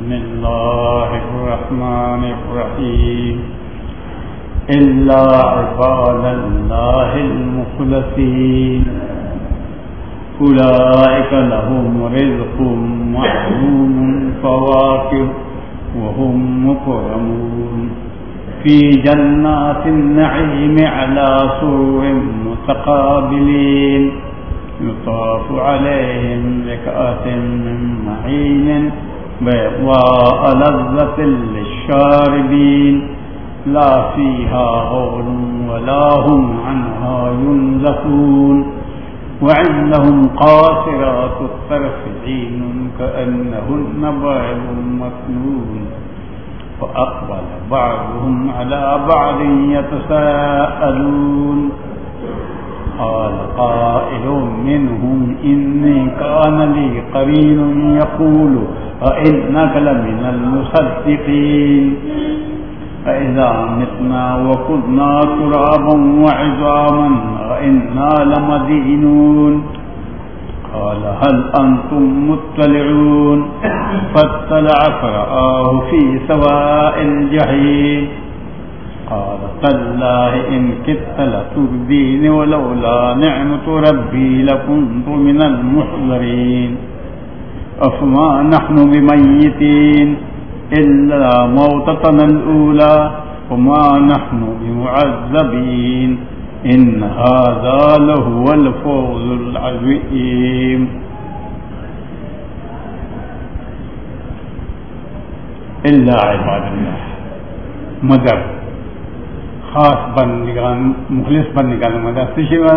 بسم الله الرحمن الرحيم إلا عباد الله المخلصين أولئك لهم رزق معلوم فواكه وهم مكرمون في جنات النعيم على سرر متقابلين يطاف عليهم بكأس من معين بيضاء لذة للشاربين لا فيها غول ولا هم عنها ينزفون وعندهم قاصرات الطرف عين كأنهن بيض مكنون فأقبل بعضهم على بعض يتساءلون قال قائل منهم إني كان لي قرين يقول أئنك لمن المصدقين أإذا متنا وكنا ترابا وعظاما أئنا لمدينون قال هل أنتم مطلعون فاطلع فرآه في سواء الجحيم قال تالله إن كدت لتردين ولولا نعمة ربي لكنت من المحضرين أفما نحن بميتين إلا موتتنا الأولى وما نحن بمعذبين إن هذا لهو الفوز العظيم. إلا عباد الله مدر خاص بندگان مخلص بندگان مدد سشوا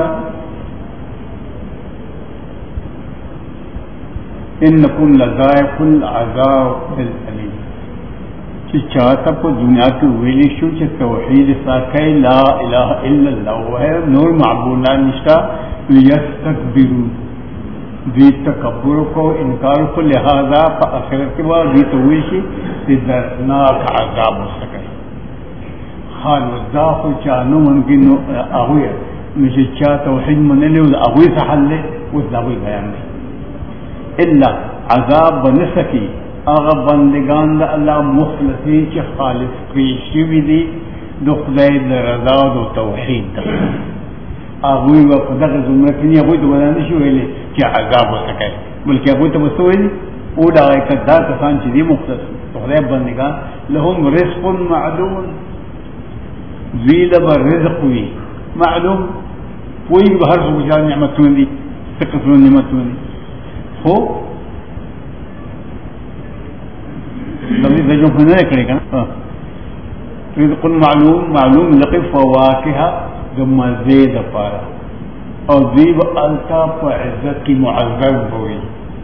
انکم لذائق العذاب العلیم چی چاہتا کو دنیا کی ویلی شو چی توحید ساکھائی لا الہ الا اللہ ہے نور معبودان نشتا لیستکبرون دی تکبر کو انکار کو لہذا پا آخرت کے بعد دی تویشی دی دردناک عذاب ہو سکے خان وزاق چانو من کی اغوی مجھے چاہ توحید من لے اغوی سحل لے وزاقوی بیان لے الا عذاب بنسکی اغا بندگان دا اللہ مخلصی چی خالص پیشی بھی دی دخدائی دا رضا دا توحید دا اغوی و قدق زمرکنی اغوی تو بلانشی ویلے چی عذاب ہو سکے بلکہ اغوی تو بسوئی اوڈا آئی کدار کسان چی دی مخلص دخدائی بندگان لهم رزق معلوم زیل بر رزق ہوئی معلوم کوئی بہر سے بجار نعمتوں دی سکتوں نعمتوں دی ہو لفظی تجھوں کو نہیں کرے گا رزق معلوم لقب فواکہا جو مزید پارا اور زیب الطاف و عزت کی معذر ہوئی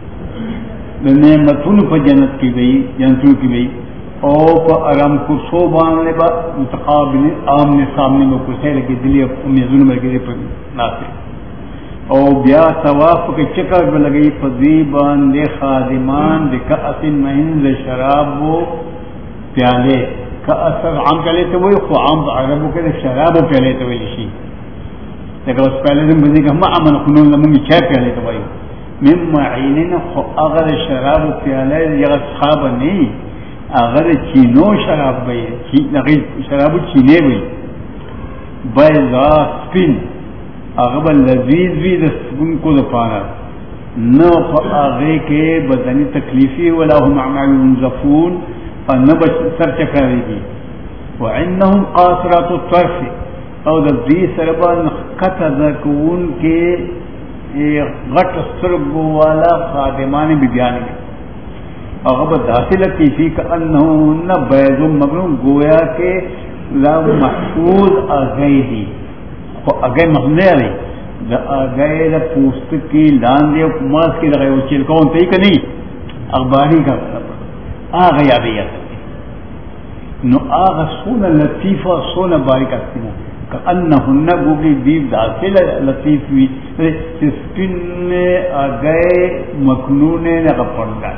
نعمتوں پر جنت کی گئی جنتوں کی گئی او پا ارم کرسو بانے با متقابل آمنے سامنے میں کرسے لگے دلی امیزون مرگی دی پر ناسے او بیا ثواف کے چکر پر لگئی فضیبان دے خادمان دے کأس مہن دے شراب و پیالے کأس عام پیالے تو وہی خو عام عربوں کے شراب و پیالے تو وہی لشی لیکن اس پیالے دن بزنی کہ ہم عمل خنون لمنگی چھ پیالے تو وہی من معینین خو اگر شراب و پیالے یا صحاب نہیں اگر چینو شراب بھئی شراب چینے بھئی بیضا سپن اغبا لذیذ بھی دسپن کو دپانا نو آغے کے بدنی تکلیفی ولا هم عمال منزفون فنب سر چکرے گی وعنہم قاصرات الطرف او دی سربا نخکت ذکون کے غٹ سرگو والا خادمان بیانی گے اغبت داخلتی فی کأنہن بیض مغنون گویا کے لا محفوظ آگئی دی خو آگئی مغنے رہی دا آگئی دا پوست کی لاندے و ماس کی لگئی و چلکون تی کہ نہیں اخباری کا آگئی آگئی نو آگا سونا لطیفہ سونا باریکہ سینا کأنہن گوگی دیب داخل لطیف وی سپن آگئی مکنون لگا پڑھتا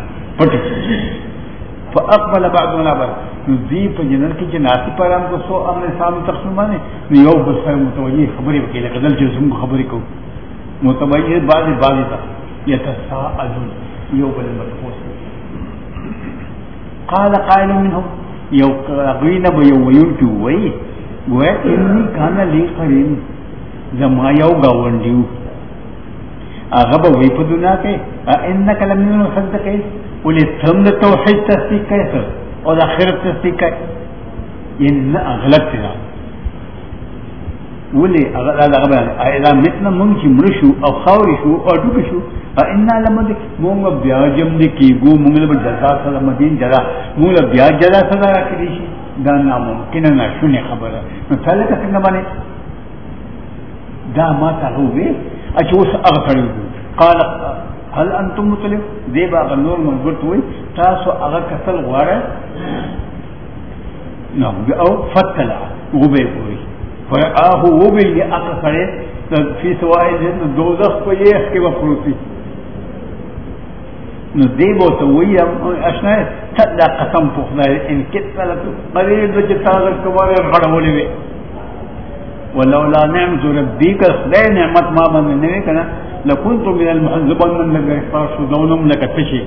فاقبل بعضنا بعض ذیب جنرل کی جناسی پر ہم کو سو امن سامنے تقسیمانے نیو بسر متوجہ خبری وکیل قدل جزم خبری کو متوجہ بعض تک یتساءلون یو بل متفوس قال قائل منهم یو غین بیوین کی وی گویا انی کان لی قرین زما یو گاونډیو هغه به وی په دنیا کې انک لمن المصدقین ولې تم د توحید تصدیق کوي او د آخرت تصدیق کوي ان اغلط نه ولې هغه اذا متنا مونږ چې مړ شو او خاورې شو او ډوب شو ان لمد مونږ بیا جم دي کیګو مونږ له جزا سره مدین جزا مونږ بیا جزا سره راکړي شي دا ناممکن نه شونه خبره نو څنګه څنګه باندې دا ما ته وې اچوس اغفر قال هل انتم مطلب دی با نور مربوط وي تاسو هغه کتل غواړه نو او فتلا وبې کوي فآه وبې اکثر فی سوائل دوزخ په یې کې وفروتی نو دی بو ته وی اشنا صدا قسم په خدای ان کتل قریب چې تاسو کومه غړولې وي ولولا نعمت ربك خدای نعمت ما باندې نه کنا لكنت من المحذبين من الغفار دونم لك تشي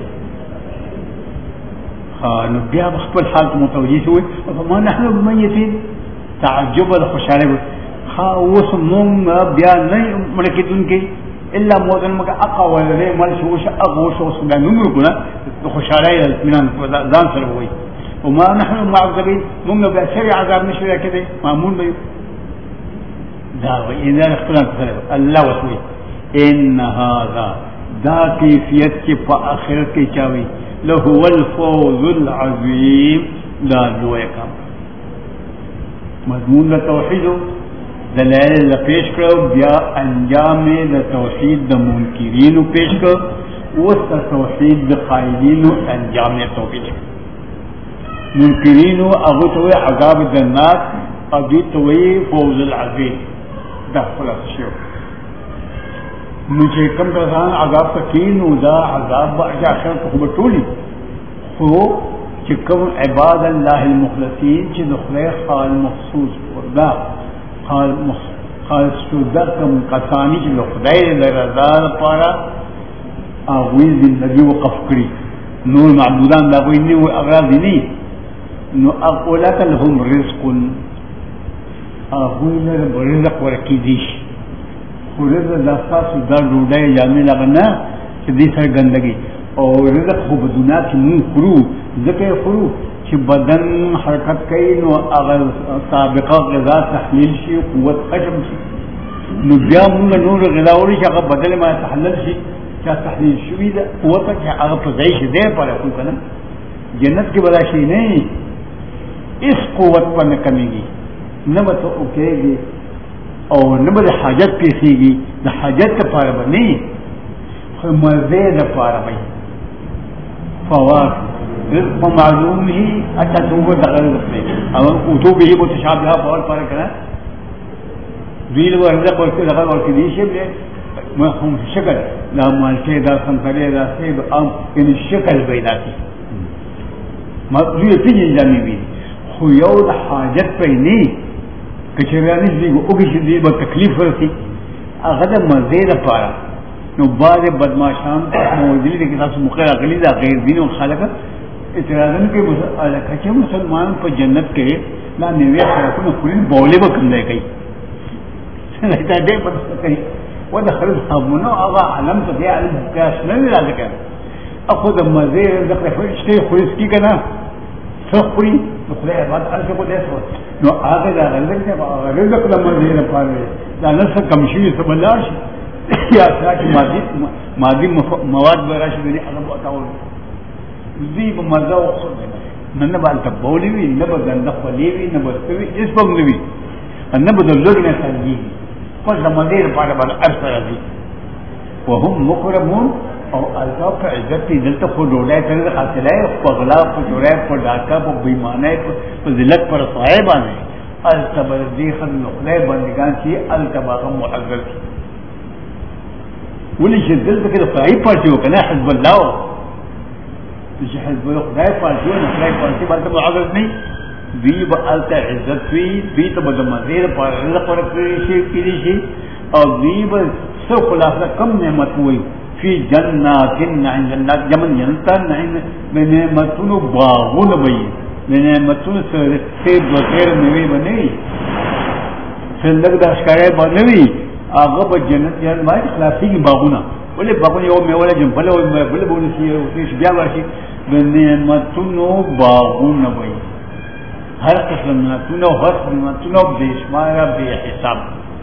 نو بیا خپل حالت متوجي شوی فما نحن بميتين تعجب الخشاله اوس مونږ بیا نه مړکېدون کې الا موذن مګه اقا ولې مل شو اغو شو سګنو کنه خوشاله اطمینان ځان سره وي وما نحن معذبين مونږ بیا شي عذاب نشو کېده معمول به دا اذا اختلاف الله وسوي ان هذا دا کیفیت کی په اخرت کې چاوي له هو الفوز العظیم دا لوی کام مضمون توحید دلائل پیش کړو بیا انجام د توحید د منکرین پیش کړو اوس توحید د قائلین انجام توحید منکرین هغه ته عذاب جنات او دې ته فوز العظیم دا خلاص شو مجھے کم کسان عذاب تکین دا عذاب آخر کو بٹولی خو چکم عباد اللہ المخلصین چی دخلے خال مخصوص دا خالص شدہ کم کسانی چی دخلے لرزار پارا آغوی زندگی وقف کری نور معبودان دا کوئی نہیں وہ اغراضی نہیں نو اقولک لهم رزق آغوی لرم رزق ورکی دیش رزق دستاس در روڑای جامع لغنا چی دی سر گندگی اور رزق خوب دنیا چی مون خرو ذکر خرو چی بدن حرکت کئی نو اگر سابقہ غذا تحلیل شی قوت خشم شی نو بیا مونگا نور غذاوری چی اگر بدل ما تحلیل شی چا تحلیل شوی دا قوت چی اگر پزائش دیر پر اکو کنا جنت کی بدا شی نہیں اس قوت پر نکمی گی نبت اوکے گی اور نبت حاجت پیسی گی دا حاجت تا پارا با نہیں مزید پارا بھائی فواق رزق معلوم ہی اچھا تمہیں دخل رکھنے اگر اتو بھی متشابہہ فوال پارا کرنا دویل و رزق اور کے دخل اور کے دیشے میں ہم شکل دا مالکے دا سنکرے دا سیب ام یعنی شکل بیدا کی دویل پیجن جامی بھی خویو دا حاجت پہ نہیں کچھرانیس بھی اگی شدید با تکلیف رسی اگر مزید پارا نو بعض بدماشان موجودی دے کتاب سے مقرر اقلی دا غیر دین و خالقہ اعتراضن کے کچھے مسلمان پر جنت کے لا نوے خلقوں میں خلین بولے با کم دے کئی سنہتا دے پتہ کئی ودا خلق حامنو آغا علم تو دے علم کیاس نہیں را دکر اخود مزید ذکر فرشتے خلص کی کنا سخوری تو خلق عباد عرصے کو دے سو نو آغا دا غلق دے رزق دا مزید پاروے دا نسل کمشوی سب اللہ شی یا ساکی مادی مواد براشی دنی عرب اتاول زیب مزا وقصد ننبا علتا بولیوی نبا دندق ولیوی نبا سوی اس بملوی نبا دلوگن سالجی قد مدیر پارا بار عرص رضی وهم مقرمون او علتا پر عزتی دلتا خود روڑای تنید خاصلائی فغلا پر جوڑای پر ڈاکا پر بیمانای پر ذلت پر صاحبانے علتا بردی خد نقلای بندگان چی علتا باقا محضر کی ولی شدل بکر خدای پارٹی ہو کنا حزب اللہ ہو تو حزب اللہ خدای پارٹی ہو خدای پارٹی بارتا معاذر نہیں دی با علتا عزت وی دی تا با مزید پار رزق ورکریشی کریشی اور دی با سو خلاصہ کم نعمت ہوئی فی جنات النعیم، جنات جمع جنتا نعیم میں نعمتون باغون بئی، میں نعمتون سے بغیر نوی بنوی سندگ داشکارے بنوی آغا با جنت جنت مائی خلاصی کی باغونا بولے باغون یو میں والا جن بلے بولے سی بیا باشی میں نعمتون باغون بئی، ہر قسم نعمتون ہر نعمتون بے شمارا بے حساب.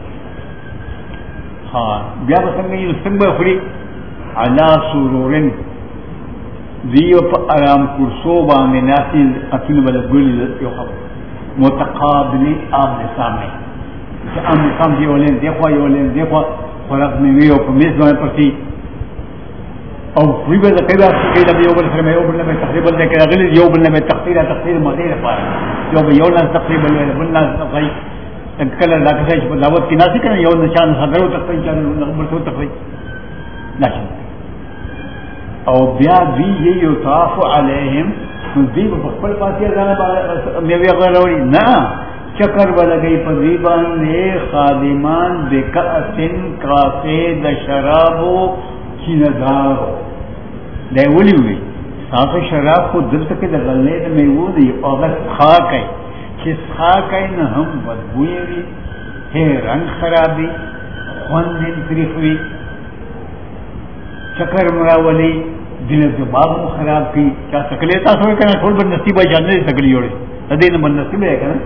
ہاں بیا بسنگ یہ سنگ بخری علا سرورن دیو پا ارام کرسو بانے ناسی اتن بلد گولی یو خبر متقابلی آمن سامنے آمن سام دیو لین دیکھوا یو لین دیکھوا فرق میں ویو پا میز بانے پرسی او فری بلد قیدہ سکیدہ بیو بلد فرمی یو بلد میں تقریب بلد کیا غلید یو بلد میں تقصیر مغیر پارا یو بلد یو ناس تقریب بلد بلد تقریب کل اللہ کے ساتھ دعوت کی ناسی کرنا یو نشان صدروں تقریب چاہنے مرسو تقریب ناشن او بیا دی یہ یطاف علیہم نزیب بخبر پاسی ازانا میوی اغیر روڑی نا چکر بلگئی پذیبان نے خادمان بکأسن کاسے دا شرابو کی نظارو دے ولی ہوئی ساق شراب کو دل تک دا غلنے دا میوو دی اگر خاک ہے چیز خاک ہے نا ہم بدبوئی ہوئی ہے رنگ خرابی خوندن تریخ ہوئی چکر مراولی دل دماغ خراب کی کیا سکلیتا سوئے کہنا تھوڑ بن نصیبہ جاننے سکلی ہوڑے تدے نا بن نصیبہ ہے کہنا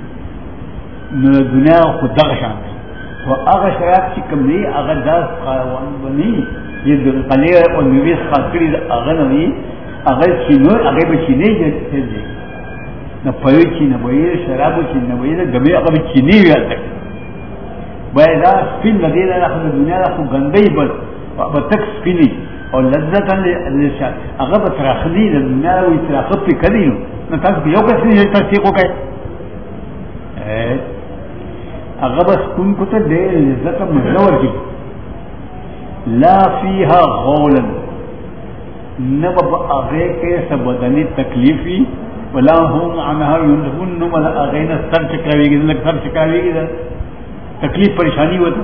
دنیا خود دا شان ہے و آغا شراب چی کم نہیں آغا داس خواہوان بنی یہ دل قلی اور نویس خاصکری آغا نوی آغا چینو آغا بچینے جیسے دے نا پوی چی نبوئی شرابو چی نبوئی گمی آغا بچینے ہوئی آل تک باید دا سپین لدینا رخد دنیا رخد گندئی بل بتک سپینی اور لذت للشان اگر بتراخلی دنیا وی تراخت پی کری نو نتاز بیو کسی نہیں تصدیقو کہے اگر بس کن کو تا دے لذت مزور کی لا فیہا غولا نبب آغے کے سبدنی تکلیفی ولا هم عنها ينزفون نمال آغینا سر چکراوی گی دلک سر چکراوی گی تکلیف پریشانی ہوتا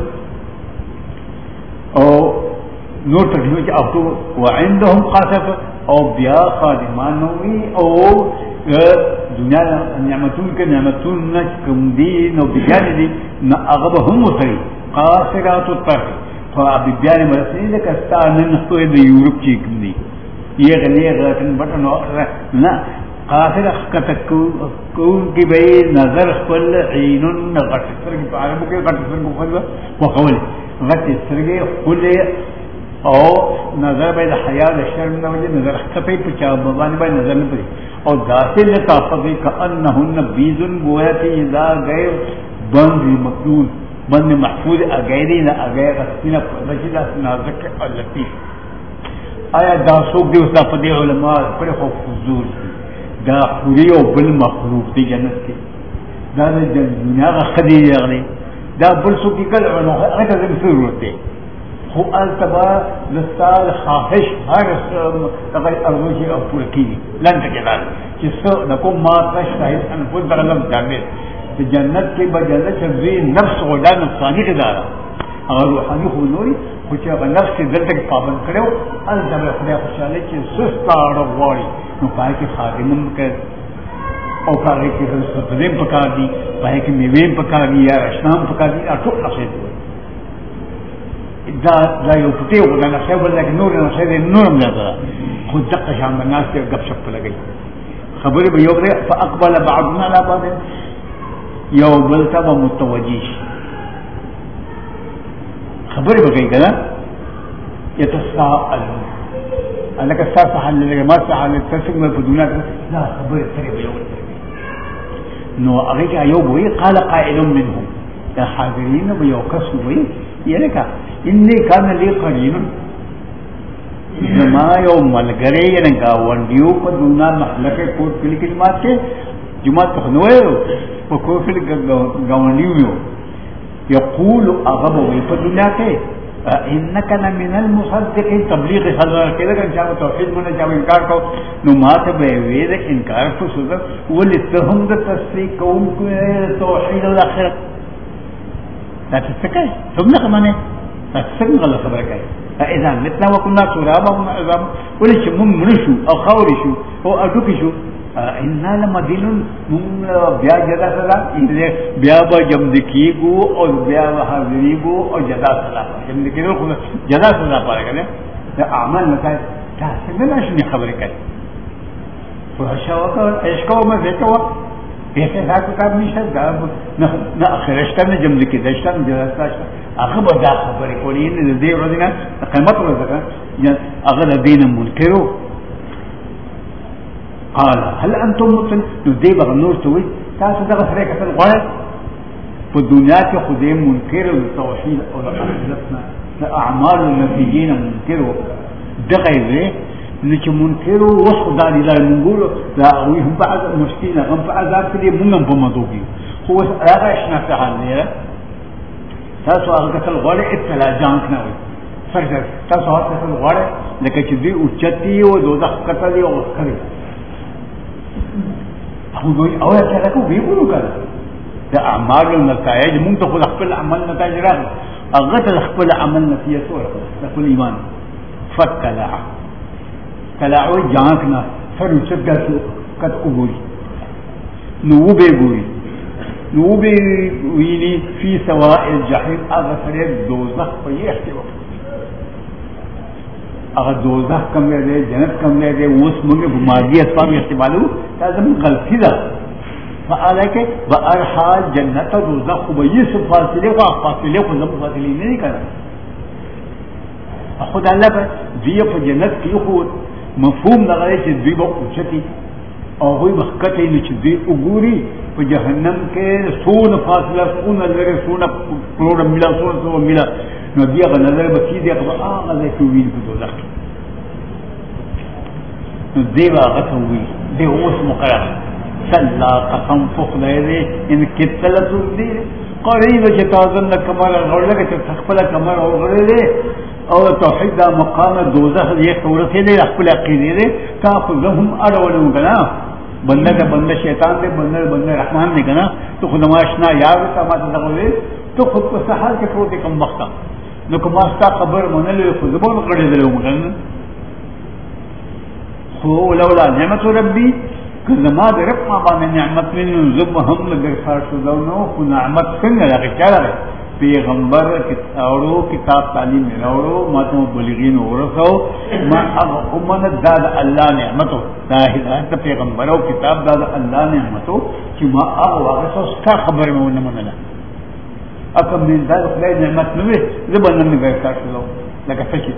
اور نور تکلیف کی اب تو وعندهم قاسف او بیا خادمانوی او دنیا نعمتون کے نعمتون نچکم دی نو بیانی دی نا اغبهم مصری قاسرات الطرف فابی بیانی مرسنی لکستا ننختوی دی یورپ چیکم دی یہ غلی غلطن بٹن نا قاسر کتکون کی بئی نظر خل عینن غٹ سرگی پا عربو کے غٹ سرگو خلوہ وقولی غٹ سرگی خل او نظر بای دا حیاء دا شرم نوجه نظر خطپی پچا ببانی بای نظر نپری او داخل لطاقتی کأنہن بیزن گویتی اذا غیر بند مکنون بند محفوظ اگیری نا اگیر اختینا رجلہ نازک اللطیف آیا دا سوک دی اس دا پدی علماء پر خوف فضول دا خوری او بل مخلوق دی جنت کی دا دنیا کا خدیر اغلی دا بل سوکی کل علماء اگر دا بسر روتے خو التبا لستال خواهش هر تغیر ارزوشی او پورکینی لن تکلال چسو نکو ما تشتاہد انفوز برلم جامد جنت کی بجنت چیزوی نفس غدا نفسانی قدارا اگر روحانی خونوری خوچی اگر نفس دل تک پابند کرے ہو التبا خدا خوشحالی چیز سستا رواری نو پائے کی خادمم کر او پائے کی سفرین پکار دی پائے کی میوین پکار دی یا رشنام پکار دی اٹھو نفسی دی دا یو پتے ہو دا نقشہ بل لیکن نور نقشہ دے نورم جاتا خود دقا شام الناس کے گپ شپ لگئی خبری با یو بلے فاقبل بعضنا لا بعض یو بلتا با متوجیش خبری با گئی کنا یتساءل انکا ساسا حل لگا ما ساحل تسک میں پدونا لا خبری تری با یو بلتا نو اگئی کہ یو بوئی قال قائل منهم یا حاضرین با یو کس بوئی یہ لکھا انی کان لی قرین زما یو ملگرے یعنی گاونڈیو پا دونا محلق کوٹ کلی کلمات کے جماعت تخنوئے پا کوٹ کلی گاونڈیو میں یقول اغب وی پا دنیا کے انکا من المصدقین تبلیغ حضر کے لگا چاہو توحید منا چاہو انکار کو نمات بیوید انکار کو سوزر ولی تہم دا تصدیق کون کو توحید الاخرت لا تستکای تم نہ کمانے سنگ غلط خبر کہے اذا متنا وكنا ترابا وعظاما ولش من منشو او خورشو او ادوكشو انا لمدينون من بیا جدا سلا بیا با جمدکیگو اور بیا حاضریگو اور جدا سلا جمدکیگو جدا سلا پارے گا اعمال نتائج تحسن شنو خبر کرے فشاوك اشكو ما فيكوا يسافر كاب نشد نا اخرشتن جمد كده اشتن جلساش اخبر دا خبر يقولين ان دي ردنا قيمته وذكر اغلى دين منكرو قال هل انتم مسلم دي بغنور توي تاسو دغه سره کتل غواړي په دنیا کې خدای منکر او توحید او اخرتنا اعمال النبيين منکرو دغه وی چې منکرو وسخدار الى منقول لا وهم بعد مشكله غم فعذاب كلي منهم بمضوبي هو هذا اشنا فعلنا تاسو هغه کتل غواړي اطلاع جان کنه فرض تاسو هغه کتل غواړي لکه چې دی او چتی او دوزخ کتل او کړی او څه راکو ویلو کړه د اعمال او نتایج مونږ ته خپل عمل نتایج راغلي هغه ته خپل عمل نتیجه سره خپل ایمان فکلا کلاوی جانکنا سر اچت گاسو قد اگوری نوبے گوری نوبے ویلی فی سواء الجحیم اغسر دوزخ پر یہ احتوام اگر دوزخ کم لے دے جنت کم لے دے اس منگے بماردی اسباب احتمالو تازم غلطی دا فعلا کہ وارحال جنت دوزخ بیس فاصلے کو فاصلے کو زم فاصلے نہیں کرنا خود اللہ پر دیئے پر جنت کی خود مفهوم دغه چې دوی به اوچتي او هغوی به ښکته وي چې دوی وګوري په جهنم کې څونه فاصله څونه لرې څونه کروڑه میله څونه سوه میله نو دوی هغه نظر به کېږي هغه به هغه ځای کې وویني په دوزخ کې نو دی به هغه ته ووایي دی اوس مقرر صلا قسم په خدای دی ان کته لڅوک دی قریب چې تازه نه کمر غوړلکه چې خپله کمر وغړی دی او توحید دا مقام دوزخ یہ تورثے دے خپل عقیدے دے تاخذهم اڑولو کنا بندہ کا بندہ شیطان دے بندہ رحمان نے کنا تو خود نماشنا یاد تا ما تدغوی تو خود کو سحال کے پروت کم وقت نو کو ماستا خبر منلو خود بون کڑے دلو مگن خو لولا نعمت ربی کما درک ما با نعمت من ذم هم لگر فار شو نو کو نعمت سن لگے چلا پیغمبر اوڑو کتاب تعلیم میں اوڑو ماتم بلغین ورثو ما امن داد اللہ نعمتو دا ہدایت پیغمبر او کتاب داد اللہ نعمتو کہ ما اب واقع اس کا خبر میں نہ منلا اکم من داد خدای نعمت نوے زبن میں غیر کار لو لگا فشی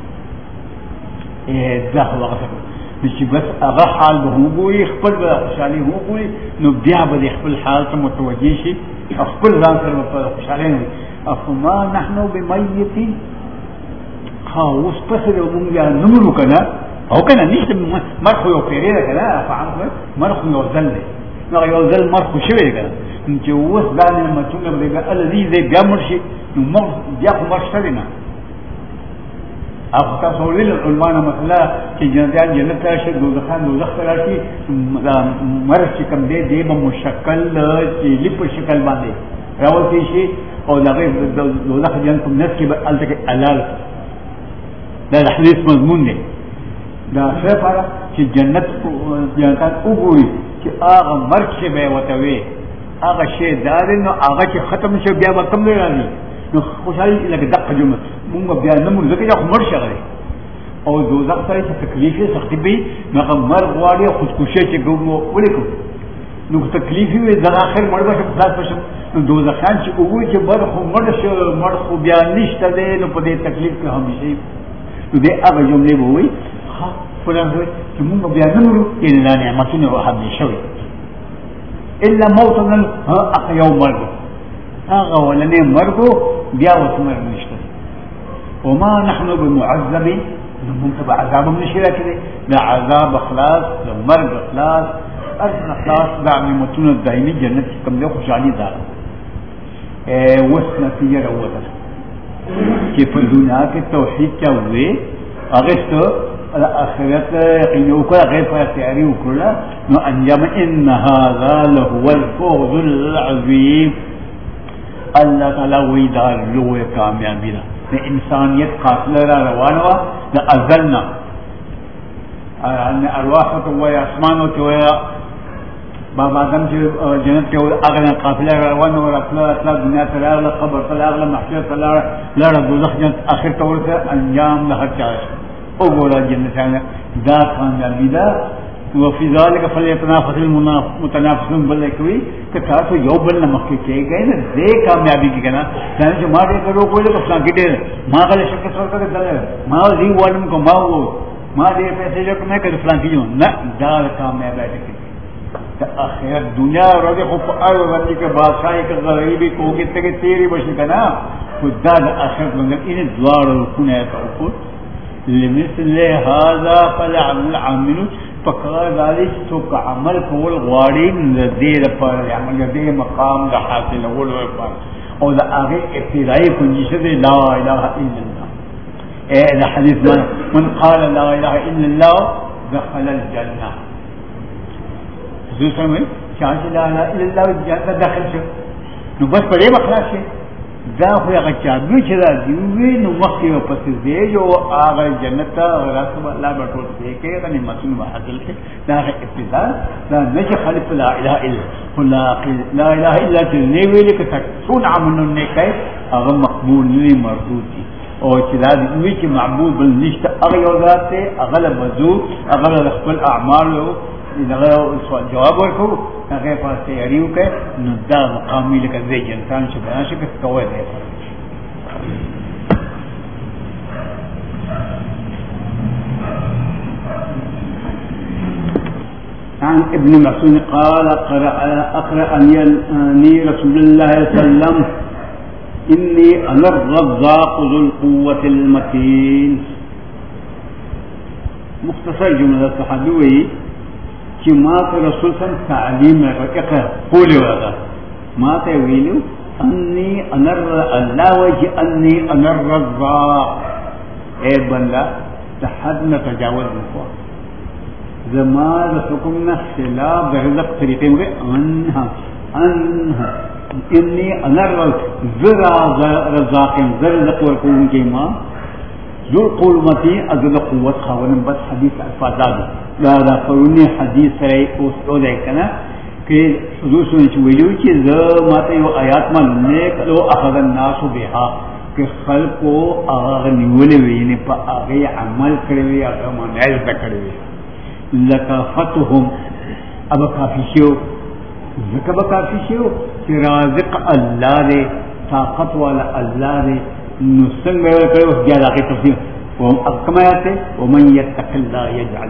اے ذا واقع چې بس هغه حال به وګوري خپل خوشحالي وګوري نو بیا به خپل حال ته متوجي شي خپل ځان سره په خوشحالي وي افما نحنو بمیتین اوس پس له موږ یا نمرو کنه او کنه نشته مرخو یو پیری ده کنه فهم مرخو یو ځل دی نو یو ځل مرخو شوی کنه چې اوس ځان متونه به الذي ذي بيمرشي نو مر بیا خو مرشته نه اب تاسو ویل علماء مثلا چې جنتیان جنت راشي دوزخان دوزخ راشي مرش کم دی دی به مشکل چې لپ شکل باندې راوتی شي او دغه دوزخ جنت کوم نس کې به الته علال دا حدیث مضمون دی دا څه چې جنت جنتان وګوري چې هغه مرګ شي به وتوي هغه شی دار نو هغه چې ختم شي بیا به کم نه راځي نو خوشحالي لکه دقه جمله مونږ بیا نه مونږ ځکه چې مر شغله او دوزخ سره چې تکلیف یې سختي به هغه مرګ غواړي خودکشي چې ګورو ولیکو نو تکلیف یې د اخر مړ به خلاص بشم نو دوزخان چې وګوري چې مړ خو بیا نشته دی نو په دې تکلیف کې هم شي نو دې هغه جمله به وي ها فلان چې مونږ بیا نه مرو ان لا نعمتونه وهب شوي الا موتنا ها يوم مرګ هغه ولنه مرګو بیا وسمر نشته وما نحن بمعذبين منتبع عذاب من الشرك لا عذاب خلاص لا مرض خلاص ارجع خلاص دع نعمتنا الدائمي جنة كم له خوشالي دار وسنا في روضه كيف الدنيا التوحيد كوي اغست الاخرت يقينوا كل غير فاعتياري وكل نو انجم ان هذا لهو الفوز العظيم الله تعالى ويدار له كاميابي د انسانیت قافله را روانه وه د ازل نه ارواحو ته ووایه اسمانو ته ووایه بابا آدم چې جنت کې هغه قافله را روانه وه راتله دنیا ته راغله قبر ته راغله محشر ته لاړه دوزخ جنت اخر ته ورسه انجام د هر چا وګوره جنتیانه دا کامیابي ده وفي ذلك فليتنافس المتنافسون بل کوي که تاسو یو بل نه مخکې کېږئ نه دې کامیابي کې کنه څنګه چې ما دې کړو کوی له څنګه کې ما غل شک څور کړه دل ما دې وړم کو ما دې پیسې جو کومه کې فلان کیو نه دا کامیابی ده ته اخرت دنیا ورته خو په اړه باندې کې بادشاہي کې غریبي کوګه ته کې تیری بشي کنه خدا د اخرت باندې ان دوار رکونه ته لمثل هذا فليعمل العاملون فقال ذلك تو عمل کول غواړي دې لپاره عمل دې مقام د حاصل اول لپاره او دا هغه ابتدائي کنجشه دې لا اله الا الله دا حدیث من قال لا اله الا الله دخل الجنه دوسرا میں چاہے لا اله الا الله جنت داخل شو نو بس پڑے مخلاص شي دا خو هغه چابي چې دا دی نو مخکې پسې دی جو هغه جنت رسول الله به ټول دې کې غني مسلم حاصل کې دا ابتدا دا نشه خالف لا اله الا الله لا اله الا الله نه ویل کې تكون عمل نه کوي هغه مقبول نه مردود دي او چې دا دی چې معبود بل نشته هغه یو ذات ته هغه وضو هغه خپل اعمال دغه سوال جواب ورکو هغه په تیاریو کې نو دا مقامی لکه دې انسان چې بیان شي کوي دی عن ابن مسعود قال أقرأني رسول الله صلى الله عليه وسلم إني أنا الرزاق ذو القوة المتين. مختصر جملة صحابي چې ما ته رسول صلی تعلیم راکړه قولي ودا ما ته ویلو اني انا الله وجه اني انا الرزاق اے بندا تحدنا تجاوز نکوا زما د حکم نه خلاف د رزق طریقې موږ انها اني انا الرزاق رزق ورکوم کې ما ذو قومتي ازل قوت خاون بس حدیث الفاظ دا قرونی حدیث سره اوسو ده کنه کې حضور صلی الله علیه ویلو چې زه ماته یو آیات باندې کلو اخذ الناس بها کې خلقو هغه نیولې وي نه په هغه عمل کړی هغه منځ کړی لکافتهم ابا کافی شو زکه کافی شو چې رازق الله دې طاقت والا الله دې نو څنګه کوي بیا دا کې تفصیل وكما يأتي ومن يتق الله يجعل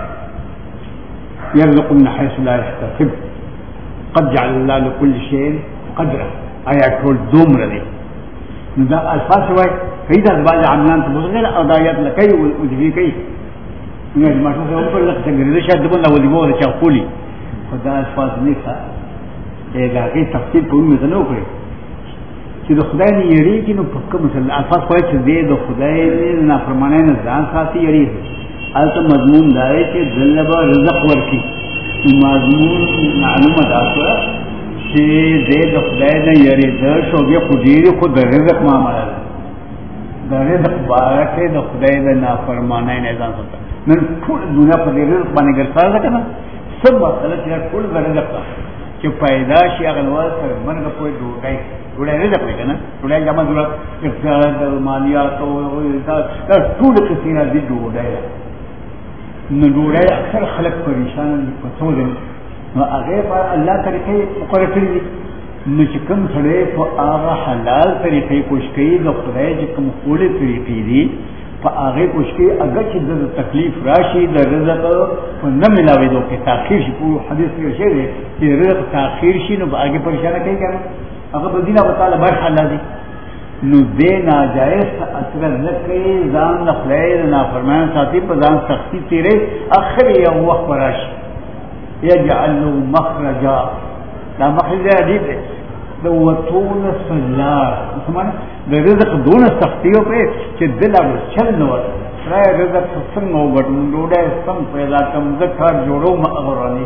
يرزق من حيث لا يحتسب قد جعل الله لكل شيء قدره آيات كل دوم ردي نذا الفاظ شوي فإذا بعض عملان تبصر أدايات لكي وذي كي من ما شو سووا لك تجري شاد دبنا وديمو ولا شاقولي فدا الفاظ نيكا إذا كي تفصيل كل مثلا أوكي چې د خدای نه یریږي نو په کوم څه الفاظ کوي چې د خدای نه فرمانه نه ځان ساتي یریږي البته مضمون دا دی چې دلبا رزق ورکي مضمون معلومه ده چې د خدای نه یریږي شو به خدای خو د رزق معاملې ده د رزق بارکه د خدای نه فرمانه نه ځان ساتي نن ټول دنیا په دې رزق باندې ګرځا ده کنه سب مسله چې ټول رزق چې پیدا شي هغه ور سره مرګ په دوی ډوډۍ نه ده کنه ډوډۍ جمع جوړه اقتصاد مالیات او دا ټول کثیره دي ډوډۍ نو ډوډۍ اکثر خلک پریشان دي په څو دي نو هغه په الله طریقې مقرر کړی دي نو چې کوم سره په هغه حلال طریقې کوشش کوي د خدای چې کوم خوله طریقې دي په هغه کوشش کوي اگر چې د تکلیف راشي د رزق په نه ملاوي دوه کې تاخير شي په حدیث کې شی چې رزق تاخير شي نو هغه پریشان کوي کنه هغه بدینه وتعالى بر حلال دي نو دې ناجائز اثر نه کوي ځان نه خلای نه فرمان ساتي په ځان سختی تیرې اخر یو وخت راشي يجعل مخرجا دا مخرج دې د وتون سلار ثمن د رزق دون سختیو په چې دل او چل نو راي رزق څنګه وګټو ډوډۍ سم پیدا کوم ذکر جوړو ما اوراني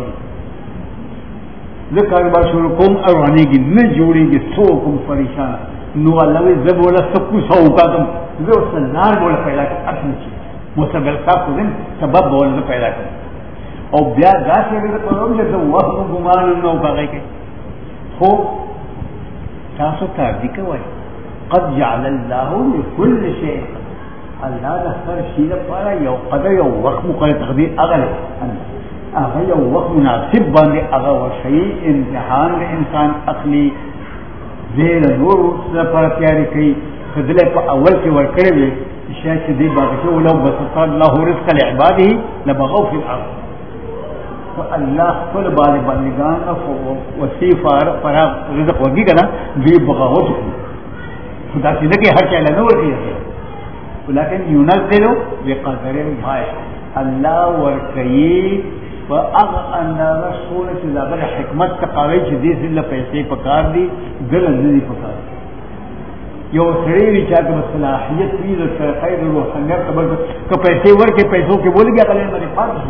ذکر با شروع کوم اوراني کې نه جوړيږي څو کوم پریشان نو الله زب ولا سکو سو کا وہ سنار بول پیدا کر اصل چیز مسبب صاحب کو دن سبب بول پیدا کر اور بیا گا سے کرو جیسے وهم گمان نو پاگئے کہ ہو تاسو تاردی کوئی قد جعل اللہ لكل شيء اللہ دا ہر شیء پارا یو قدر یو وقت مقرر تقدیر اغل اغا یو وقت مناسب باندے اغا وشیء امتحان دے انسان اخلی زیر نور پر تیاری کی خدلے پا اول کے ورکڑے ہوئے شاید سے دی باقی ولو بسط اللہ رزق لعباده لبغوا فی الارض تو اللہ کل بار بندگان وسیع فراغ رزق وگی کنا بھی بغاوت کی خدا سے کہ ہر چیز نور کی ہے لیکن ينزل بقدر ما اللہ ورکی و اغ اندازہ سونے سے زیادہ حکمت تقاوی جدید سے اللہ پیسے پکار دی دل اندازی پکار دی یو سڑی بھی چاہتے ہیں صلاحیت بھی خیر روحانیت کہ پیسے ور کے پیسوں کے بول گیا کلے میرے پاس ہی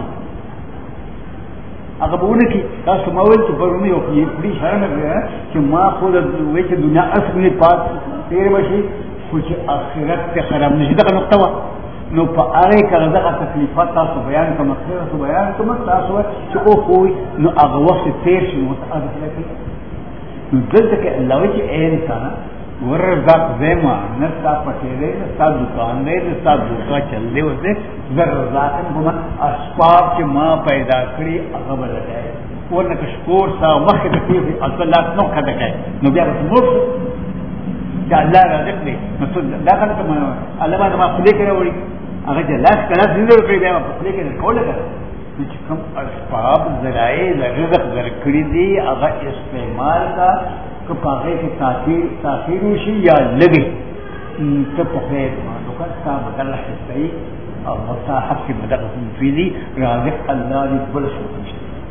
اگر بولے کہ تاس مویل تو برونی ہو یہ بڑی شرم ہے کہ ماں خود وے کہ دنیا اصل میں پاس تیرے بشی کچھ آخرت کے خراب نشدہ کا نقطہ ہوا نو پا آرے کا رضا کا تکلیفات تاسو بیان کا مخصوص بیان کا تاسو کہ او ہوئی نو اگر وقت تیر شنو متعرف لکی نو دلتا کہ اللہ وچ اے انسانا ورزاق زیما نستا پٹیلے نستا دکان دے نستا دکا چل دے اسے ورزاقن کو من اسباب کے ماں پیدا کری اغب لگائے ورنہ کشکور سا وقت تکلیف اصل اللہ نو کھدکائے نو بیا رس مرس کیا اللہ رازق دے نسو اللہ کا نکم اللہ بات ما خلے کرے وڑی اگر جا لاس کلاس زندہ رکھے بیا ما خلے کرے کھولے کرے چکم اسباب ذرائع رزق ذرکڑی دی اگر استعمال کا کہ پاگے کے تاثیر ہوشی یا لگے تو پخیر مانو کا سام اللہ حصہی اور مصاحب کی مدد مفیدی رازق اللہ دی بلش ہوتی